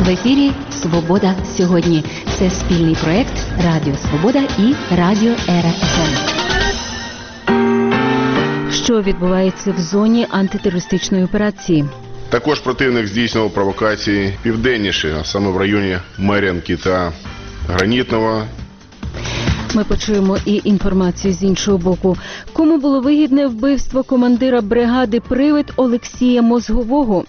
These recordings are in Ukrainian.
В ефірі «Свобода сьогодні». Це спільний проект Радіо Свобода і Радіо Ера ФМ. Що відбувається в зоні антитерористичної операції? Також противник здійснював провокації південніше, а саме в районі Мар'янки та Гранітного. Ми почуємо і інформацію з іншого боку. Кому було вигідне вбивство командира бригади «Привид» Олексія Мозгового?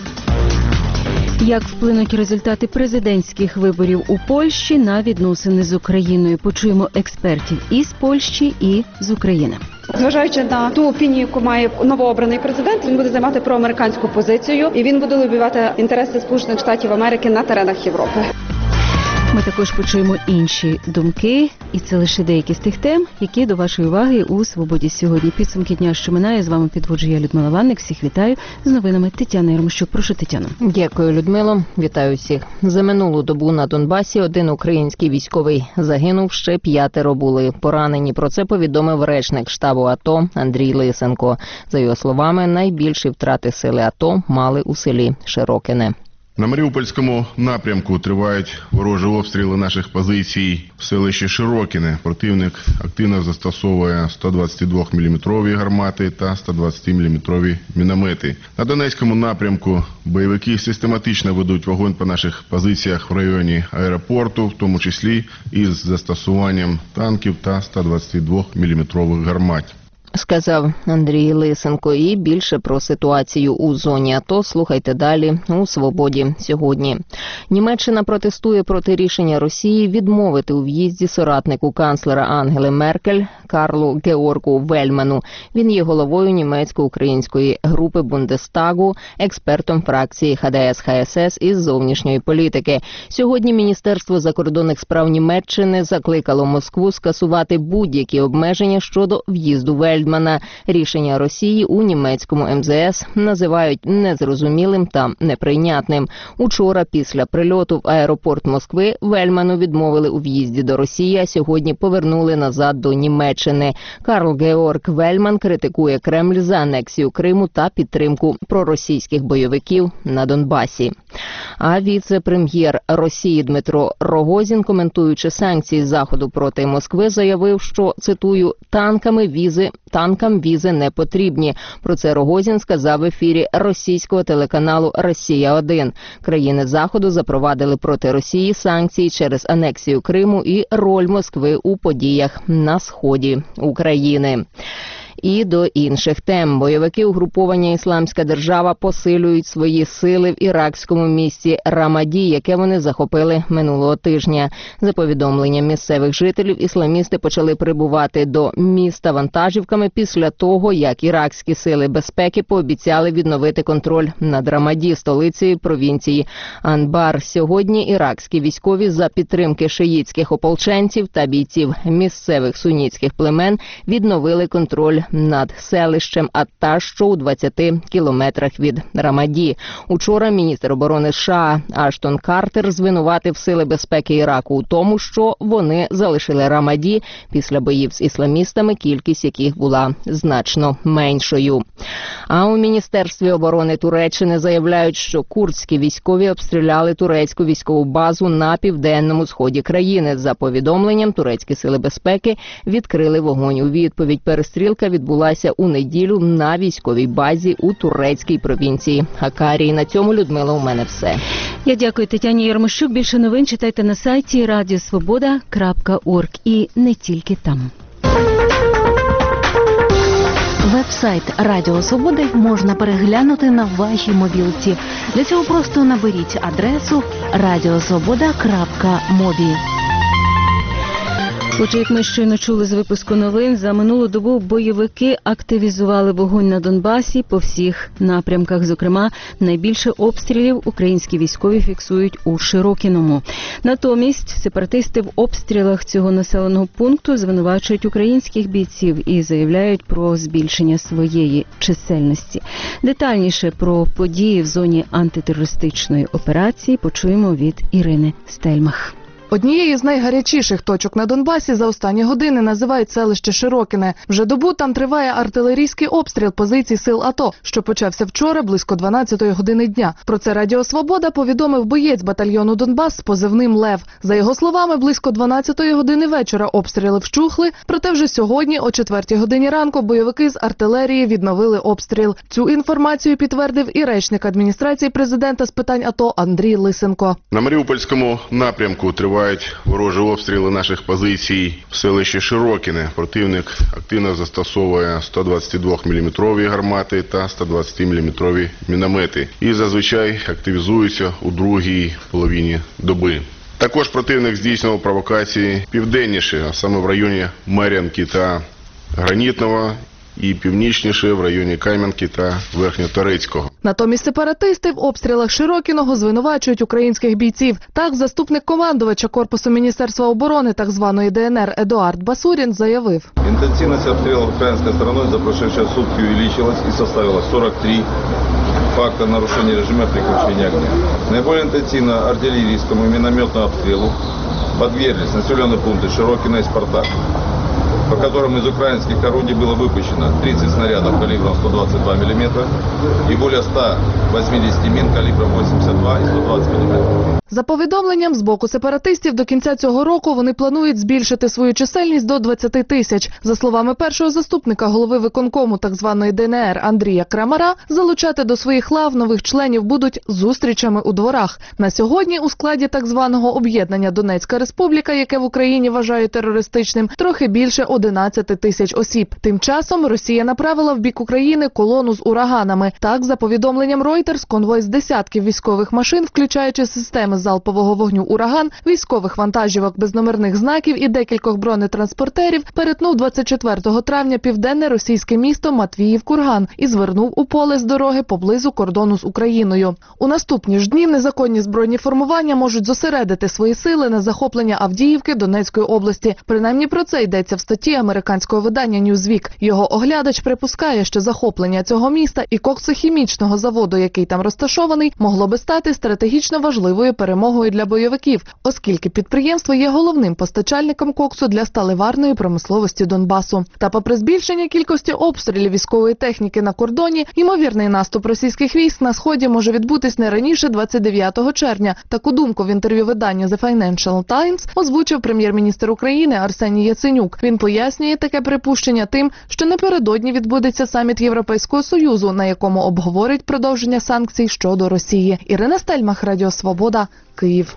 Як вплинуть результати президентських виборів у Польщі на відносини з Україною? Почуємо експертів і з Польщі, і з України. Зважаючи на ту опінію, яку має новообраний президент, він буде займати проамериканську позицію і він буде лобіювати інтереси Сполучених Штатів Америки на теренах Європи. Ми також почуємо інші думки, і це лише деякі з тих тем, які до вашої уваги у «Свободі сьогодні». Підсумки дня, що минає, з вами підводжу я, Людмила Ванник. Всіх вітаю. З новинами Тетяна Ярмощук. Прошу, Тетяно. Дякую, Людмило. Вітаю всіх. За минулу добу на Донбасі один український військовий загинув, ще 5 були поранені. Про це повідомив речник штабу АТО Андрій Лисенко. За його словами, найбільші втрати сили АТО мали у селі Широкине. На Маріупольському напрямку тривають ворожі обстріли наших позицій в селищі Широкине. Противник активно застосовує 122-мм гармати та 120-мм міномети. На Донецькому напрямку бойовики систематично ведуть вогонь по наших позиціях в районі аеропорту, в тому числі із застосуванням танків та 122-мм гармат. Сказав Андрій Лисенко. І більше про ситуацію у зоні АТО слухайте далі у «Свободі сьогодні». Німеччина протестує проти рішення Росії відмовити у в'їзді соратнику канцлера Ангели Меркель Карлу Георгу Вельману. Він є головою німецько-української групи Бундестагу, експертом фракції ХДС-ХСС із зовнішньої політики. Сьогодні Міністерство закордонних справ Німеччини закликало Москву скасувати будь-які обмеження щодо в'їзду Вельмана. Рішення Росії у німецькому МЗС називають незрозумілим та неприйнятним. Учора після прильоту в аеропорт Москви Вельману відмовили у в'їзді до Росії, а сьогодні повернули назад до Німеччини. Карл Георг Вельман критикує Кремль за анексію Криму та підтримку проросійських бойовиків на Донбасі. А віце-прем'єр Росії Дмитро Рогозін, коментуючи санкції Заходу проти Москви, заявив, що, цитую, «танкам візи не потрібні». Про це Рогозін сказав в ефірі російського телеканалу «Росія-1». Країни Заходу запровадили проти Росії санкції через анексію Криму і роль Москви у подіях на сході України. І до інших тем. Бойовики угруповання «Ісламська держава» посилюють свої сили в іракському місті Рамаді, яке вони захопили минулого тижня. За повідомленням місцевих жителів, ісламісти почали прибувати до міста вантажівками після того, як іракські сили безпеки пообіцяли відновити контроль над Рамаді, столицею провінції Анбар. Сьогодні іракські військові за підтримки шиїтських ополченців та бійців місцевих сунітських племен відновили контроль над селищем Атташ, що у 20 кілометрах від Рамаді. Учора міністр оборони США Аштон Картер звинуватив сили безпеки Іраку у тому, що вони залишили Рамаді після боїв з ісламістами, кількість яких була значно меншою. А у Міністерстві оборони Туреччини заявляють, що курдські військові обстріляли турецьку військову базу на південному сході країни. За повідомленням, турецькі сили безпеки відкрили вогонь у відповідь. Перестрілка відбулася у неділю на військовій базі у турецькій провінції Хакарії. На цьому, Людмила, у мене все. Я дякую Тетяні Ярмощук. Більше новин читайте на сайті radiosvoboda.org і не тільки там. Веб-сайт Радіо Свободи можна переглянути на вашій мобілці. Для цього просто наберіть адресу radiosvoboda.mobi. Отже, як ми щойно чули з випуску новин, за минулу добу бойовики активізували вогонь на Донбасі по всіх напрямках. Зокрема, найбільше обстрілів українські військові фіксують у Широкиному. Натомість сепаратисти в обстрілах цього населеного пункту звинувачують українських бійців і заявляють про збільшення своєї чисельності. Детальніше про події в зоні антитерористичної операції почуємо від Ірини Стельмах. Однією з найгарячіших точок на Донбасі за останні години називають селище Широкине. Вже добу там триває артилерійський обстріл позицій сил АТО, що почався вчора близько 12-ї години дня. Про це Радіо Свобода повідомив боєць батальйону Донбас з позивним «Лев». За його словами, близько 12-ї години вечора обстріли вщухли, проте вже сьогодні о 4-й годині ранку бойовики з артилерії відновили обстріл. Цю інформацію підтвердив і речник адміністрації президента з питань АТО Андрій Лисенко. На Маріупольському напрямку тривають ворожі обстріли наших позицій в селищі Широкине. Противник активно застосовує 122-мм гармати та 120-мм міномети і зазвичай активізується у другій половині доби. Також противник здійснював провокації південніше, а саме в районі Мар'янки та Гранітного, і північніше в районі Кам'янки та Верхньоторецького. Натомість сепаратисти в обстрілах Широкиного звинувачують українських бійців. Так, заступник командувача Корпусу Міністерства оборони так званої ДНР Едуард Басурін заявив. Интенсивность обстрелов украинской стороной за прошедшие сутки увеличилась и составила 43 факта нарушения режима прекращения огня. Наиболее интенсивно артиллерийскому и минометному обстрелу подверглись населенные пункты Широкино и Спартак, по которым из украинских орудий было выпущено 30 снарядов калибром 122 мм и более 180 мин калибром 82 и 120 мм. За повідомленням з боку сепаратистів, до кінця цього року вони планують збільшити свою чисельність до 20 тисяч. За словами першого заступника голови виконкому так званої ДНР Андрія Крамара, залучати до своїх лав нових членів будуть зустрічами у дворах. На сьогодні у складі так званого об'єднання Донецька Республіка, яке в Україні вважають терористичним, трохи більше 11 тисяч осіб. Тим часом Росія направила в бік України колону з ураганами. Так, за повідомленням Reuters, конвой з десятків військових машин, включаючи системи залпового вогню «Ураган», військових вантажівок без номерних знаків і декількох бронетранспортерів, перетнув 24 травня південне російське місто Матвіїв-Курган і звернув у поле з дороги поблизу кордону з Україною. У наступні ж дні незаконні збройні формування можуть зосередити свої сили на захоплення Авдіївки Донецької області. Принаймні про це йдеться в статті американського видання Newsweek. Його оглядач припускає, що захоплення цього міста і коксохімічного заводу, який там розташований, могло би стати стратегічно важливою перемогою для бойовиків, оскільки підприємство є головним постачальником коксу для сталеварної промисловості Донбасу. Та попри збільшення кількості обстрілів військової техніки на кордоні, ймовірний наступ російських військ на сході може відбутись не раніше 29 червня. Таку думку в інтерв'ю виданню The Financial Times озвучив прем'єр-міністр України Арсеній Яценюк. Він пояснює таке припущення тим, що напередодні відбудеться саміт Європейського Союзу, на якому обговорять продовження санкцій щодо Росії. Ірина Стельмах, Радіо Свобода, Київ.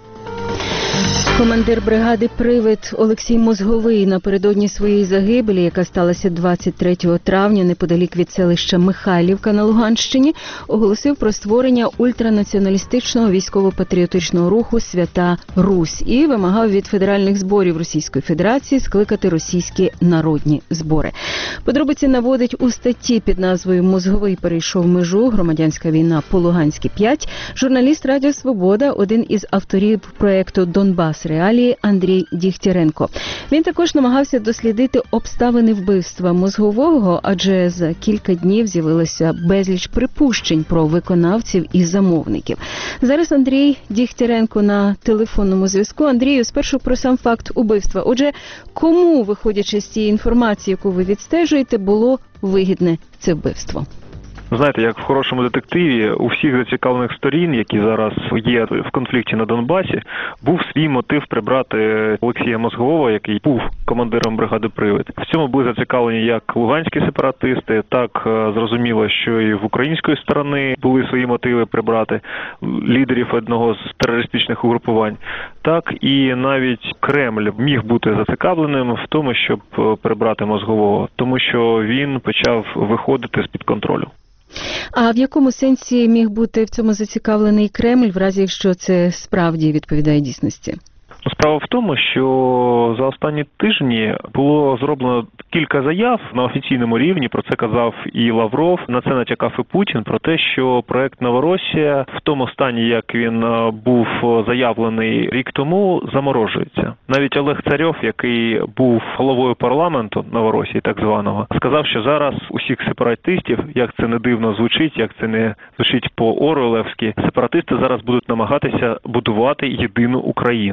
Командир бригади «Привид» Олексій Мозговий напередодні своєї загибелі, яка сталася 23 травня неподалік від селища Михайлівка на Луганщині, оголосив про створення ультранаціоналістичного військово-патріотичного руху «Свята Русь» і вимагав від федеральних зборів Російської Федерації скликати російські народні збори. Подробиці наводить у статті під назвою «Мозговий перейшов межу. Громадянська війна по Луганській 5» журналіст Радіо Свобода, один із авторів проєкту «Донбас реалії» Андрій Дігтяренко. Він також намагався дослідити обставини вбивства Мозгового, адже за кілька днів з'явилося безліч припущень про виконавців і замовників. Зараз Андрій Дігтяренко на телефонному зв'язку. Андрію, спершу про сам факт убивства. Отже, кому, виходячи з цієї інформації, яку ви відстежуєте, було вигідне це вбивство? Знаєте, як в хорошому детективі, у всіх зацікавлених сторін, які зараз є в конфлікті на Донбасі, був свій мотив прибрати Олексія Мозгового, який був командиром бригади «Привид». В цьому були зацікавлені як луганські сепаратисти, так зрозуміло, що і в української сторони були свої мотиви прибрати лідерів одного з терористичних угрупувань, так і навіть Кремль міг бути зацікавленим в тому, щоб прибрати Мозгового, тому що він почав виходити з-під контролю. А в якому сенсі міг бути в цьому зацікавлений Кремль, в разі якщо це справді відповідає дійсності? Справа в тому, що за останні тижні було зроблено кілька заяв на офіційному рівні, про це казав і Лавров, на це натякав і Путін, про те, що проект «Новоросія» в тому стані, як він був заявлений рік тому, заморожується. Навіть Олег Царьов, який був головою парламенту Новоросії, так званого, сказав, що зараз усіх сепаратистів, як це не дивно звучить, як це не звучить по-орвелевськи, сепаратисти зараз будуть намагатися будувати єдину Україну. І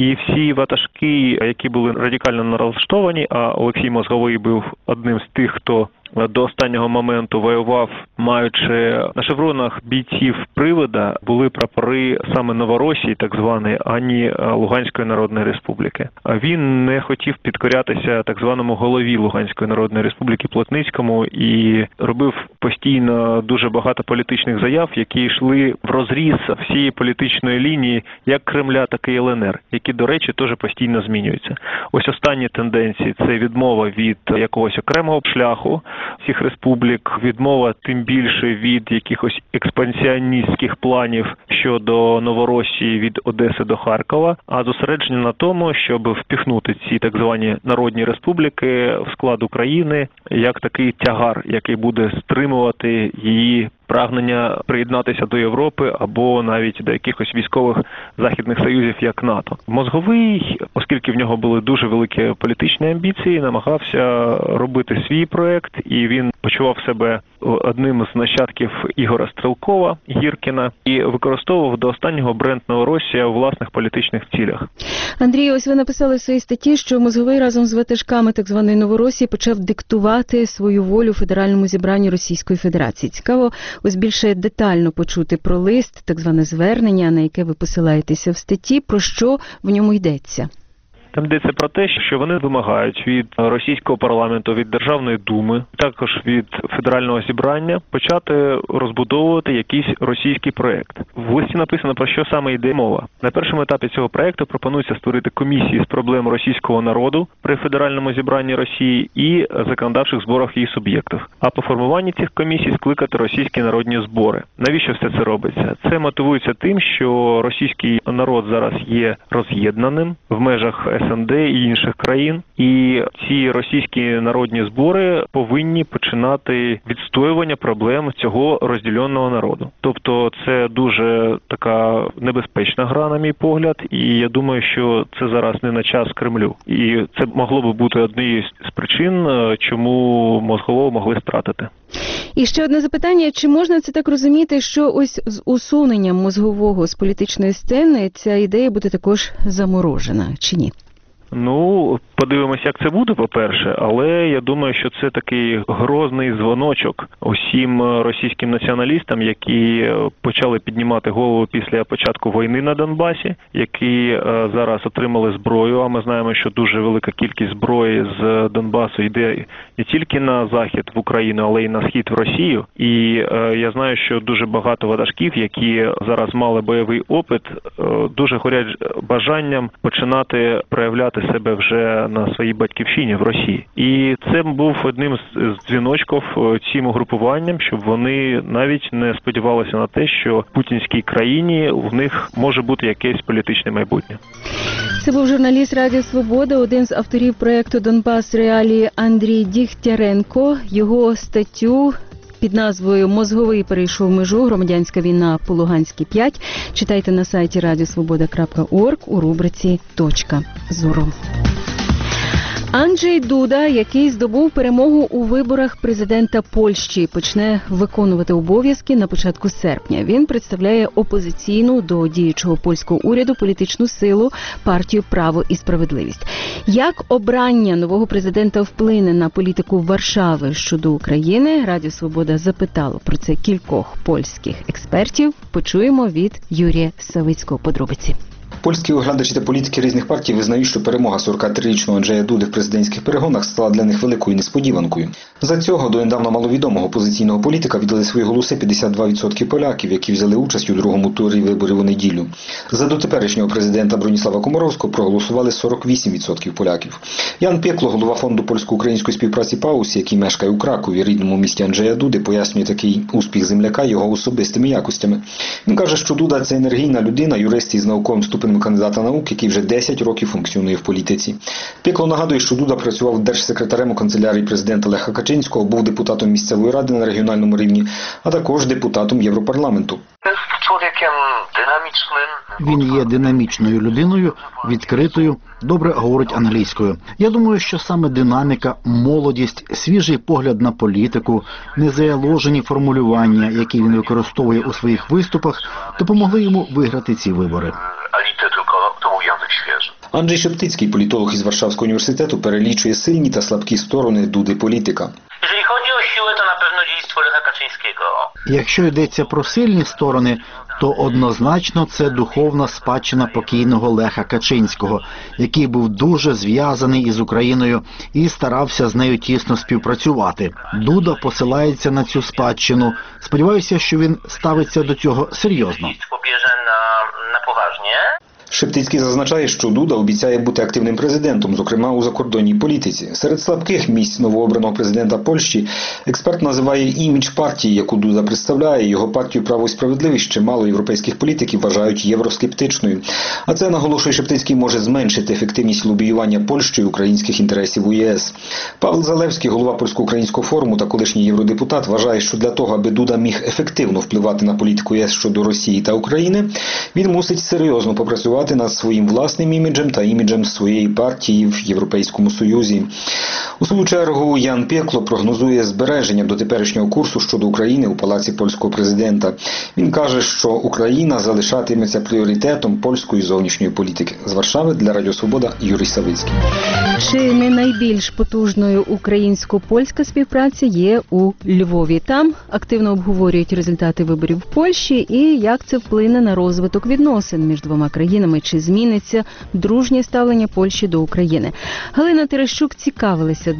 І всі ватажки, які були радикально налаштовані, а Олексій Мозговий був одним з тих, хто до останнього моменту воював, маючи на шевронах бійців Привода, були прапори саме Новоросії, так званої, а не Луганської Народної Республіки. Він не хотів підкорятися так званому голові Луганської Народної Республіки Плотницькому і робив постійно дуже багато політичних заяв, які йшли в розріз всієї політичної лінії як Кремля, так і ЛНР, які, до речі, теж постійно змінюються. Ось останні тенденції – це відмова від якогось окремого шляху всіх республік, відмова тим більше від якихось експансіоністських планів щодо Новоросії від Одеси до Харкова, а зосередження на тому, щоб впихнути ці так звані народні республіки в склад України як такий тягар, який буде стримувати її прагнення приєднатися до Європи або навіть до якихось військових західних союзів, як НАТО. Мозговий, оскільки в нього були дуже великі політичні амбіції, намагався робити свій проект, і він почував себе одним з нащадків Ігора Стрелкова, Гіркіна, і використовував до останнього бренд Новоросія у власних політичних цілях. Андрій, ось ви написали в своїй статті, що Мозговий разом з ватажками так званої Новоросії почав диктувати свою волю Федеральному зібранню Російської Федерації. Цікаво ось більше детально почути про лист, так зване звернення, на яке ви посилаєтеся в статті, про що в ньому йдеться. Там йдеться про те, що вони вимагають від російського парламенту, від Державної думи, також від Федерального зібрання почати розбудовувати якийсь російський проект. В листі написано, про що саме йде мова. На першому етапі цього проекту пропонується створити комісії з проблем російського народу при Федеральному зібранні Росії і законодавчих зборах її суб'єктів. А по формуванні цих комісій скликати російські народні збори. Навіщо все це робиться? Це мотивується тим, що російський народ зараз є роз'єднаним в межах СНД і інших країн, і ці російські народні збори повинні починати відстоювання проблем цього розділеного народу. Тобто це дуже така небезпечна гра, на мій погляд, і я думаю, що це зараз не на час Кремлю. І це могло би бути однією з причин, чому Мозгового могли стратити. І ще одне запитання, чи можна це так розуміти, що ось з усуненням Мозгового з політичної сцени ця ідея буде також заморожена, чи ні? Ну, подивимося, як це буде, по-перше, але я думаю, що це такий грозний дзвоночок усім російським націоналістам, які почали піднімати голову після початку війни на Донбасі, які зараз отримали зброю, а ми знаємо, що дуже велика кількість зброї з Донбасу йде не тільки на захід в Україну, але й на схід в Росію. І я знаю, що дуже багато ватажків, які зараз мали бойовий опит, дуже горять бажанням починати проявляти себе вже на своїй батьківщині в Росії. І це був одним з дзвіночків цим угрупуванням, щоб вони навіть не сподівалися на те, що в путінській країні в них може бути якесь політичне майбутнє. Це був журналіст Радіо Свобода, один з авторів проєкту «Донбас. Реалії» Андрій Дігтяренко. Його статтю під назвою «Мозговий перейшов межу. Громадянська війна по Луганській 5» читайте на сайті radiosvoboda.org у рубриці «Точка зору». Анджей Дуда, який здобув перемогу у виборах президента Польщі, почне виконувати обов'язки на початку серпня. Він представляє опозиційну до діючого польського уряду політичну силу партію «Право і справедливість». Як обрання нового президента вплине на політику Варшави щодо України, Радіо Свобода запитало про це кількох польських експертів. Почуємо від Юрія Савицького подробиці. Польські оглядачі та політики різних партій визнають, що перемога 43-річного Анджея Дуди в президентських перегонах стала для них великою несподіванкою. За цього до недавно маловідомого опозиційного політика віддали свої голоси 52% поляків, які взяли участь у другому турі виборів у неділю. За дотеперішнього президента Броніслава Комаровського проголосували 48% поляків. Ян Пекло, голова фонду польсько-української співпраці «Паус», який мешкає у Кракові, рідному місті Анджея Дуди, пояснює такий успіх земляка його особистими якостями. Він каже, що Дуда – це енергійна людина, юрист із науковим ступенем кандидата наук, який вже 10 років функціонує в політиці. Пекло нагадує, що Дуда працював держсекретарем у канцелярії президента Леха Качинського, був депутатом місцевої ради на регіональному рівні, а також депутатом Європарламенту. Він є динамічною людиною, відкритою, добре говорить англійською. Я думаю, що саме динаміка, молодість, свіжий погляд на політику, незаложені формулювання, які він використовує у своїх виступах, допомогли йому виграти ці вибори. Анджей Шептицький, політолог із Варшавського університету, перелічує сильні та слабкі сторони Дуди політика. Якщо йдеться про сильні сторони, то однозначно це духовна спадщина покійного Леха Качинського, який був дуже зв'язаний із Україною і старався з нею тісно співпрацювати. Дуда посилається на цю спадщину. Сподіваюся, що він ставиться до цього серйозно. Шептицький зазначає, що Дуда обіцяє бути активним президентом, зокрема у закордонній політиці. Серед слабких місць новообраного президента Польщі експерт називає імідж партії, яку Дуда представляє. Його партію «Право і справедливість» чимало європейських політиків вважають євроскептичною. А це, наголошує Шептицький, може зменшити ефективність лобіювання Польщею українських інтересів у ЄС. Павел Залевський, голова Польсько-українського форуму та колишній євродепутат, вважає, що для того, аби Дуда міг ефективно впливати на політику ЄС щодо Росії та України, він мусить серйозно попрацювати над своїм власним іміджем та іміджем своєї партії в Європейському Союзі. У свою чергу Ян Пекло прогнозує збереження до теперішнього курсу щодо України у палаці польського президента. Він каже, що Україна залишатиметься пріоритетом польської зовнішньої політики. З Варшави для Радіо Свобода Юрій Савицький. Чи не найбільш потужною українсько-польська співпраця є у Львові? Там активно обговорюють результати виборів в Польщі і як це вплине на розвиток відносин між двома країнами. Чи зміниться дружнє ставлення Польщі до України? Галина Терещук цікавилася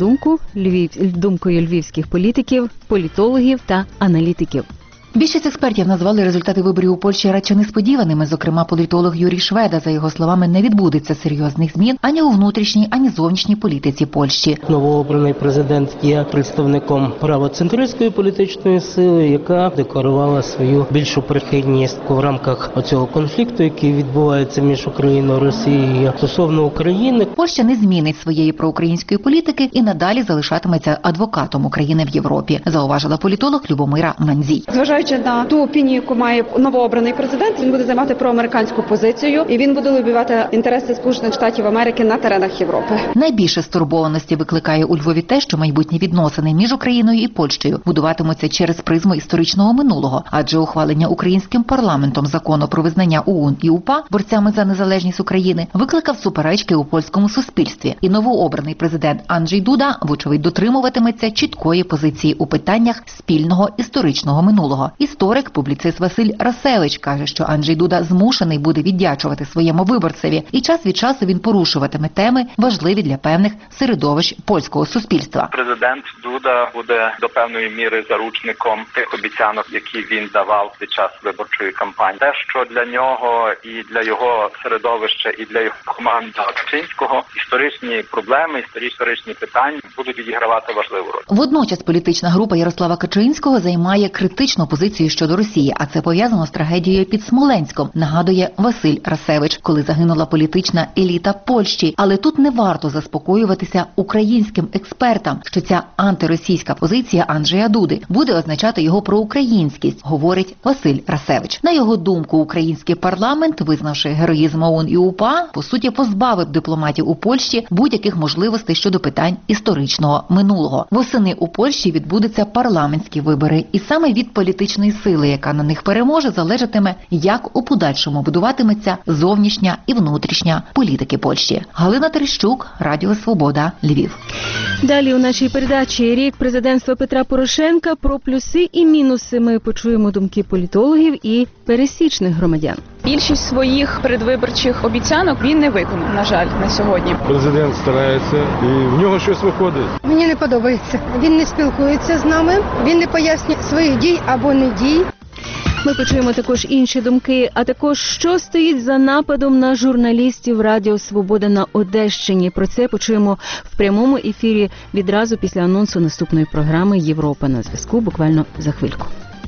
думкою львівських політиків, політологів та аналітиків. Більшість експертів назвали результати виборів у Польщі радше несподіваними. Зокрема, політолог Юрій Шведа, за його словами, не відбудеться серйозних змін ані у внутрішній, ані зовнішній політиці Польщі. Новообраний президент є представником правоцентристської політичної сили, яка декларувала свою більшу прихильність в рамках оцього конфлікту, який відбувається між Україною і Росією. Стосовно України, Польща не змінить своєї проукраїнської політики і надалі залишатиметься адвокатом України в Європі, зауважила політолог Любомира Мандзій. Зважаючи на ту опінію, яку має новообраний президент, він буде займати проамериканську позицію і він буде лобіювати інтереси Сполучених Штатів Америки на теренах Європи. Найбільше стурбованості викликає у Львові те, що майбутні відносини між Україною і Польщею будуватимуться через призму історичного минулого, адже ухвалення українським парламентом закону про визнання ОУН і УПА борцями за незалежність України викликав суперечки у польському суспільстві. І новообраний президент Анджей Дуда, вочевидь, дотримуватиметься чіткої позиції у питаннях спільного історичного минулого. Історик, публіцист Василь Расевич каже, що Анджей Дуда змушений буде віддячувати своєму виборцеві, і час від часу він порушуватиме теми, важливі для певних середовищ польського суспільства. Президент Дуда буде до певної міри заручником тих обіцянок, які він давав під час виборчої кампанії. Те, що для нього і для його середовища, і для його команди Качинського історичні проблеми, історичні питання будуть відігравати важливу роль. Водночас політична група Ярослава Качинського займає критичну позицію щодо Росії, а це пов'язано з трагедією під Смоленськом, нагадує Василь Расевич, коли загинула політична еліта Польщі. Але тут не варто заспокоюватися українським експертам, що ця антиросійська позиція Анджея Дуди буде означати його проукраїнськість, говорить Василь Расевич. На його думку, український парламент, визнавши героїзм ОУН і УПА, по суті позбавив дипломатів у Польщі будь-яких можливостей щодо питань історичного минулого. Восени у Польщі відбудуться парламентські вибори, і саме від політичної сили, яка на них переможе, залежатиме, як у подальшому будуватиметься зовнішня і внутрішня політики Польщі. Галина Терещук, Радіо Свобода, Львів. Далі у нашій передачі рік президентства Петра Порошенка. Про плюси і мінуси ми почуємо думки політологів і пересічних громадян. Більшість своїх передвиборчих обіцянок він не виконав, на жаль, на сьогодні. Президент старається і в нього щось виходить. Мені не подобається. Він не спілкується з нами, він не пояснює своїх дій або не дій. Ми почуємо також інші думки, а також що стоїть за нападом на журналістів Радіо Свобода на Одещині. Про це почуємо в прямому ефірі відразу після анонсу наступної програми «Європа на зв'язку» буквально за хвильку.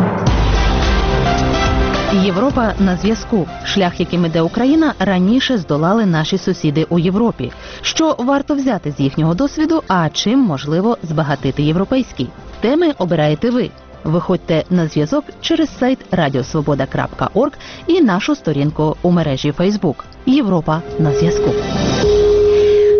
Європа на зв'язку. Шлях, яким іде Україна, раніше здолали наші сусіди у Європі. Що варто взяти з їхнього досвіду, а чим можливо збагатити європейський? Теми обираєте ви. Виходьте на зв'язок через сайт radiosvoboda.org і нашу сторінку у мережі Facebook «Європа на зв'язку».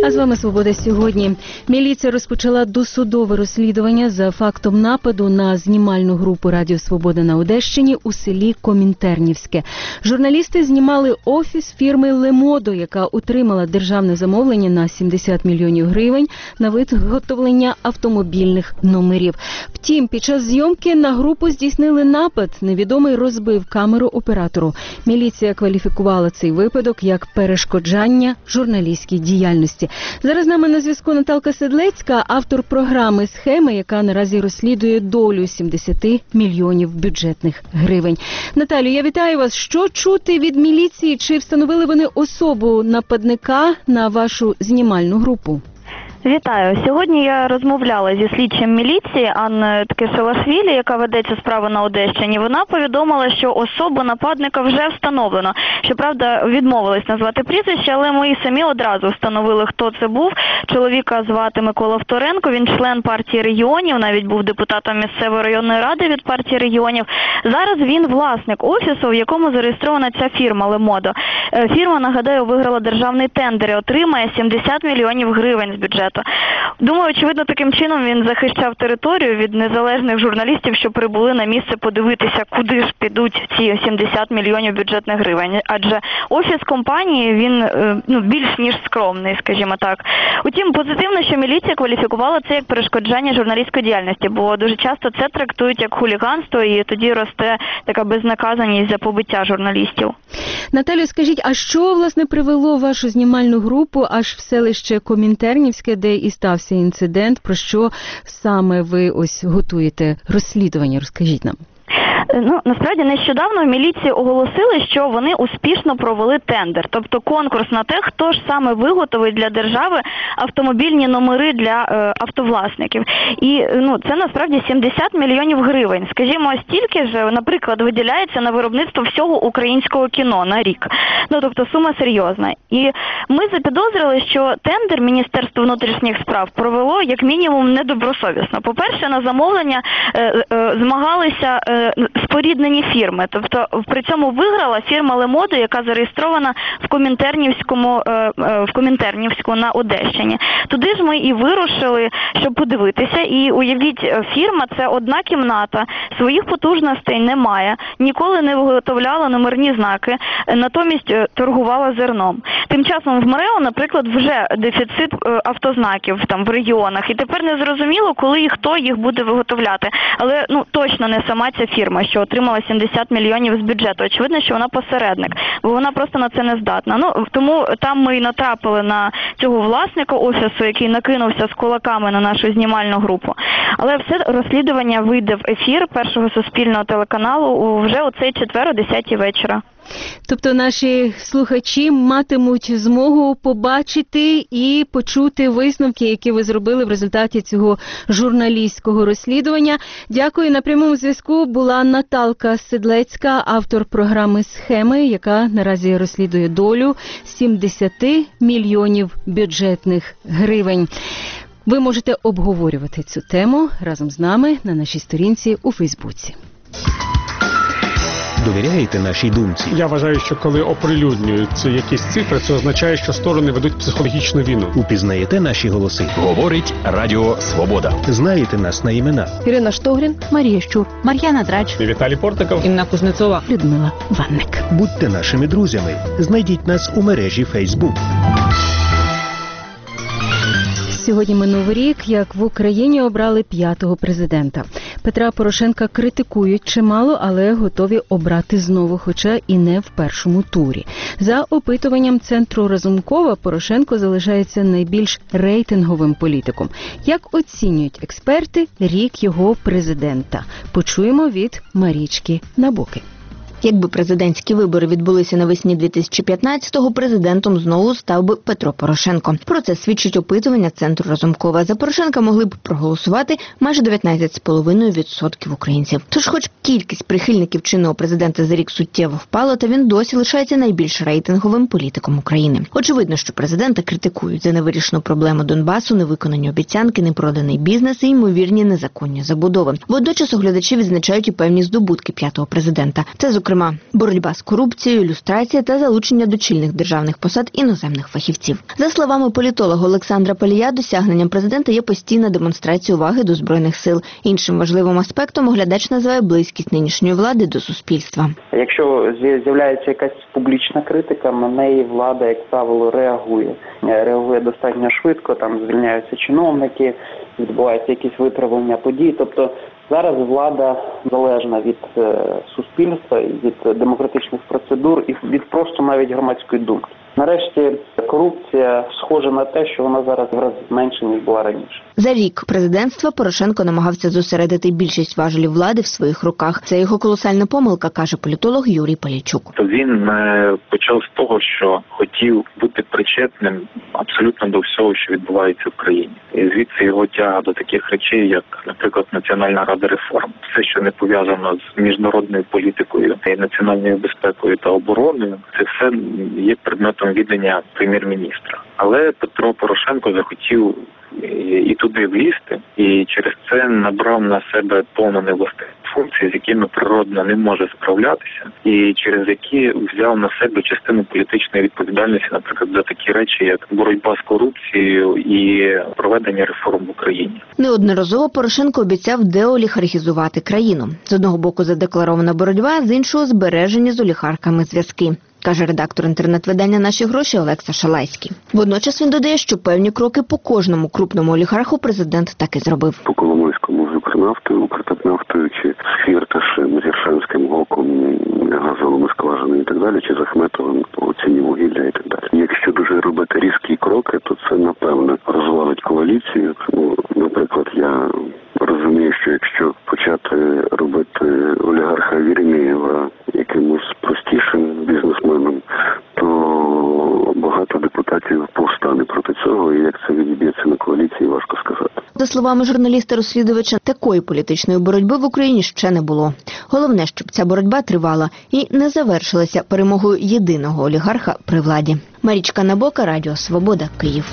А з вами «Свобода сьогодні». Міліція розпочала досудове розслідування за фактом нападу на знімальну групу «Радіо Свобода» на Одещині у селі Комінтернівське. Журналісти знімали офіс фірми «Лемодо», яка отримала державне замовлення на 70 мільйонів гривень на виготовлення автомобільних номерів. Втім, під час зйомки на групу здійснили напад. Невідомий розбив камеру оператору. Міліція кваліфікувала цей випадок як перешкоджання журналістській діяльності. Зараз з нами на зв'язку Наталка Седлецька, автор програми «Схеми», яка наразі розслідує долю 70 мільйонів бюджетних гривень. Наталю, я вітаю вас. Що чути від міліції? Чи встановили вони особу нападника на вашу знімальну групу? Вітаю. Сьогодні я розмовляла зі слідчим міліції Анною Ткешелашвілі, яка веде цю справу на Одещині. Вона повідомила, що особу нападника вже встановлено. Щоправда, відмовилась назвати прізвище, але ми самі одразу встановили, хто це був. Чоловіка звати Микола Вторенко, він член партії регіонів, навіть був депутатом місцевої районної ради від партії регіонів. Зараз він власник офісу, в якому зареєстрована ця фірма «Лемодо». Фірма, нагадаю, виграла державний тендер і отримає 70 мільйонів гривень з бюджету. Думаю, очевидно, таким чином він захищав територію від незалежних журналістів, що прибули на місце подивитися, куди ж підуть ці 70 мільйонів бюджетних гривень. Адже офіс компанії, він більш ніж скромний, скажімо так. Утім, позитивно, що міліція кваліфікувала це як перешкоджання журналістської діяльності, бо дуже часто це трактують як хуліганство, і тоді росте така безнаказаність за побиття журналістів. Наталю, скажіть, а що, власне, привело вашу знімальну групу аж в селище Комінтернівське, де і стався інцидент? Про що саме ви ось готуєте розслідування? Розкажіть нам. Насправді, нещодавно в міліції оголосили, що вони успішно провели тендер, тобто конкурс на те, хто ж саме виготовить для держави автомобільні номери для автовласників. І це насправді 70 мільйонів гривень. Скажімо, стільки ж, наприклад, виділяється на виробництво всього українського кіно на рік. Тобто сума серйозна. І ми запідозрили, що тендер Міністерство внутрішніх справ провело як мінімум недобросовісно. По-перше, на замовлення змагалися споріднені фірми. Тобто при цьому виграла фірма «Лемодо», яка зареєстрована в Комінтернівську на Одещині. Туди ж ми і вирушили, щоб подивитися. І уявіть, фірма – це одна кімната, своїх потужностей немає, ніколи не виготовляла номерні знаки, натомість торгувала зерном. Тим часом в МРЕО, наприклад, вже дефіцит автознаків там в регіонах. І тепер не зрозуміло, коли і хто їх буде виготовляти. Але точно не сама ця фірма, що отримала 70 мільйонів з бюджету. Очевидно, що вона посередник, бо вона просто на це не здатна. Тому там ми і натрапили на цього власника офісу, який накинувся з кулаками на нашу знімальну групу. Але все розслідування вийде в ефір Першого суспільного телеканалу вже у цей четвер о 10-й вечора. Тобто наші слухачі матимуть змогу побачити і почути висновки, які ви зробили в результаті цього журналістського розслідування. Дякую. На прямому зв'язку була Наталка Седлецька, автор програми «Схеми», яка наразі розслідує долю 70 мільйонів бюджетних гривень. Ви можете обговорювати цю тему разом з нами на нашій сторінці у Фейсбуці. Довіряєте нашій думці? Я вважаю, що коли оприлюднюються якісь цифри, це означає, що сторони ведуть психологічну війну. Упізнаєте наші голоси? Говорить Радіо Свобода. Знаєте нас на імена? Ірина Штогрін, Марія Щур, Мар'яна Драч, Віталій Портников, Інна Кузнецова, Людмила Ванник. Будьте нашими друзями. Знайдіть нас у мережі Facebook. Сьогодні минув рік, як в Україні обрали 5-го президента. Петра Порошенка критикують чимало, але готові обрати знову, хоча і не в першому турі. За опитуванням Центру Разумкова, Порошенко залишається найбільш рейтинговим політиком. Як оцінюють експерти рік його президента? Почуємо від Марічки Набоки. Якби президентські вибори відбулися навесні 2015-го, президентом знову став би Петро Порошенко. Про це свідчить опитування Центру Разумкова. За Порошенка могли б проголосувати майже 19,5% українців. Тож, хоч кількість прихильників чинного президента за рік суттєво впала, та він досі лишається найбільш рейтинговим політиком України. Очевидно, що президента критикують за невирішену проблему Донбасу, невиконані обіцянки, непроданий бізнес і ймовірні незаконні забудови. Водночас оглядачі відзначають і певні здобутки 5-го президента. Це, зокрема, зокрема боротьба з корупцією, люстрація та залучення до чільних державних посад іноземних фахівців. За словами політолога Олександра Палія, досягненням президента є постійна демонстрація уваги до Збройних сил. Іншим важливим аспектом оглядач називає близькість нинішньої влади до суспільства. Якщо з'являється якась публічна критика, на неї влада, як правило, реагує. Реагує достатньо швидко, там звільняються чиновники, відбуваються якісь виправлення подій. Тобто зараз влада залежна від суспільства, від демократичних процедур і від просто навіть громадської думки. Нарешті корупція схожа на те, що вона зараз в рази менше, ніж була раніше. За рік президентства Порошенко намагався зосередити більшість важелів влади в своїх руках. Це його колосальна помилка, каже політолог Юрій Полійчук. Він почав з того, що хотів бути причетним абсолютно до всього, що відбувається в країні. І звідси його тяга до таких речей, як, наприклад, Національна рада реформ. Все, що не пов'язано з міжнародною політикою, і національною безпекою та обороною, це все є предметом відання прем'єр-міністра. Але Петро Порошенко захотів і туди влізти, і через це набрав на себе повно невластиві функції, з якими природно не може справлятися, і через які взяв на себе частину політичної відповідальності, наприклад, за такі речі, як боротьба з корупцією і проведення реформ в Україні. Неодноразово Порошенко обіцяв деолігархізувати країну. З одного боку задекларована боротьба, з іншого збережені з олігархами зв'язки, каже редактор інтернет-видання «Наші гроші» Олекса Шалайський. Водночас він додає, що певні кроки по кожному крупному олігарху президент так і зробив. По Коломойському з Укрнафтою, Укртатнафтою, чи з Фірташем, з Іршанським ГОКом, газовими скважинами і так далі, чи з Ахметовим по ціні вугілля і так далі. Якщо дуже робити різкі кроки, то це, напевно, розвалить коаліцію. Наприклад, я розумію, що якщо почати робити олігарха Вірнієва якимось простішим бізнесменом, то багато депутатів повстане проти цього, і як це відіб'ється на коаліції, важко сказати. За словами журналіста-розслідувача, такої політичної боротьби в Україні ще не було. Головне, щоб ця боротьба тривала і не завершилася перемогою єдиного олігарха при владі. Марічка Набока, Радіо Свобода, Київ.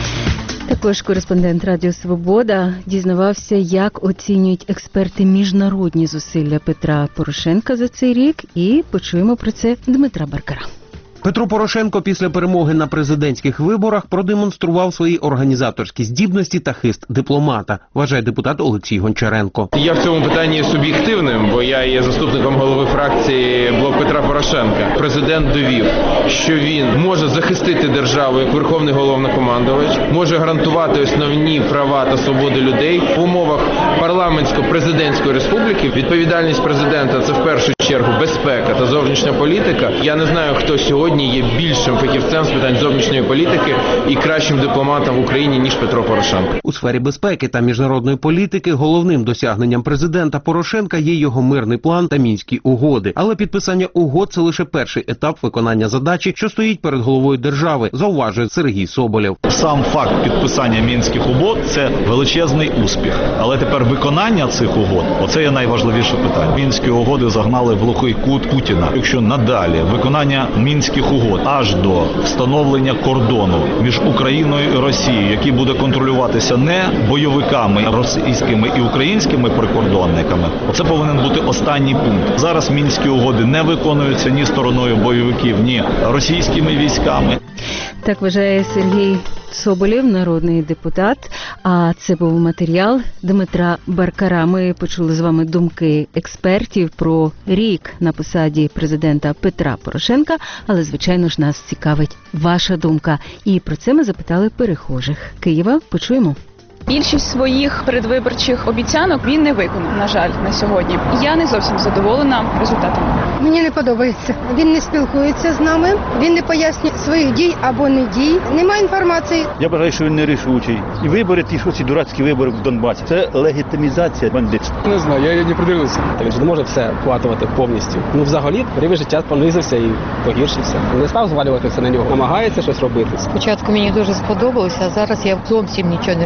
Також кореспондент Радіо Свобода дізнавався, як оцінюють експерти міжнародні зусилля Петра Порошенка за цей рік, і почуємо про це Дмитра Баркара. Петро Порошенко після перемоги на президентських виборах продемонстрував свої організаторські здібності та хист дипломата, вважає депутат Олексій Гончаренко. Я в цьому питанні є суб'єктивним, бо я є заступником голови фракції «Блок Петра Порошенка». Президент довів, що він може захистити державу як верховний головнокомандувач, може гарантувати основні права та свободи людей в умовах парламентсько-президентської республіки. Відповідальність президента – це в першу чергу безпека та зовнішня політика. Я не знаю, хто сьогодні є більшим фахівцем з питань зовнішньої політики і кращим дипломатом в Україні, ніж Петро Порошенко. У сфері безпеки та міжнародної політики головним досягненням президента Порошенка є його мирний план та Мінські угоди. Але підписання угод – це лише перший етап виконання задачі, що стоїть перед головою держави, зауважує Сергій Соболєв. Сам факт підписання Мінських угод – це величезний успіх. Але тепер виконання цих угод – оце є найважливіше питання. Мінські угоди загнали в глухий кут Путіна. Якщо надалі виконання Мінських угод аж до встановлення кордону між Україною і Росією, який буде контролюватися не бойовиками російськими і українськими прикордонниками, оце повинен бути останній пункт. Зараз Мінські угоди не виконуються ні стороною бойовиків, ні російськими військами. Так вважає Сергій Соболєв, народний депутат. А це був матеріал Дмитра Баркара. Ми почули з вами думки експертів про рік на посаді президента Петра Порошенка. Але, звичайно ж, нас цікавить ваша думка. І про це ми запитали перехожих Києва. Почуємо. Більшість своїх передвиборчих обіцянок він не виконав, на жаль, на сьогодні. Я не зовсім задоволена результатами. Мені не подобається. Він не спілкується з нами, він не пояснює своїх дій або не дій. Немає інформації. Я вважаю, що він нерішучий. І вибори, ці дурацькі вибори в Донбасі, це легітимізація бандитства. Не знаю, я не придивився. Він ж не може все охватувати повністю. Взагалі, рівень життя понизився і погіршився. Не став звалювати все на нього. Намагається щось робити. Спочатку мені дуже сподобалося, а зараз я зовсім нічого не розумію.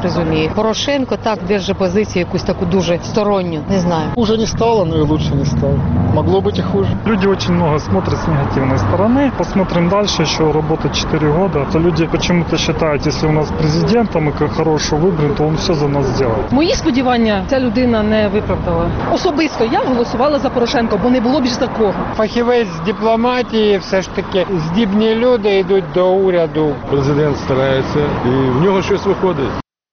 позиції. Порошенко так держить позицію якусь таку дуже сторонню, не знаю. Хуже не стало, но и лучше не стало. Могло быть и хуже. Люди очень много смотрят с негативной стороны. Посмотрим дальше, еще работать 4 года. То люди почему-то считают, если у нас президентом и как хорошего выбран, то он все за нас сделает. Мої сподівання ця людина не виправдала. Особисто я голосувала за Порошенко, бо не було більш такого. Фахівець з дипломатії, все ж таки здібні люди йдуть до уряду. Президент старається і в нього щось виходить.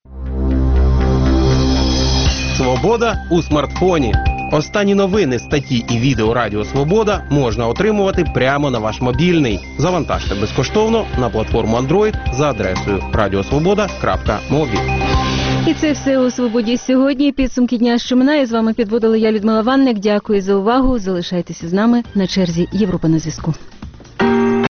Свобода у смартфоні. Останні новини, статті і відео Радіо Свобода можна отримувати прямо на ваш мобільний. Завантажте безкоштовно на платформу Android за адресою radiosvoboda.mobi. І це все у «Свободі» сьогодні. Підсумки дня, що минає. З вами підводила я, Людмила Ванник. Дякую за увагу. Залишайтеся з нами. На черзі Європа на зв'язку.